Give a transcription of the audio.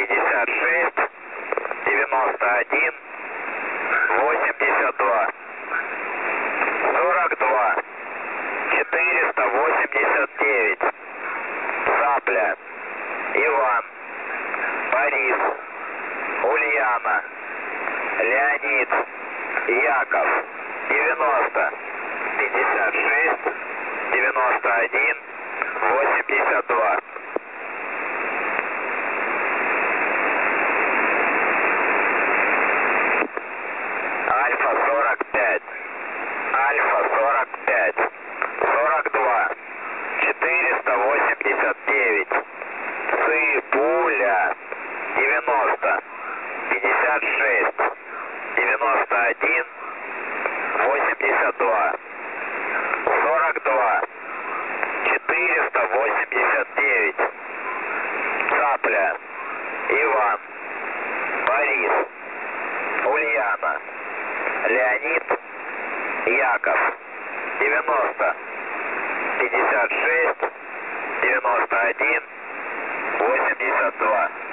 56, 91, 82, 42, 489, Цапля, Иван, Борис, Ульяна, Леонид, Яков, 90, 56, 91, 82. Альфа 45, Альфа 45, 42, 489, Ципуля, 90, 56, 91, 82, 42, 489, Цапля, Иван, Борис, Ульяна, Леонид, Яков, 90, 56, 91, 82.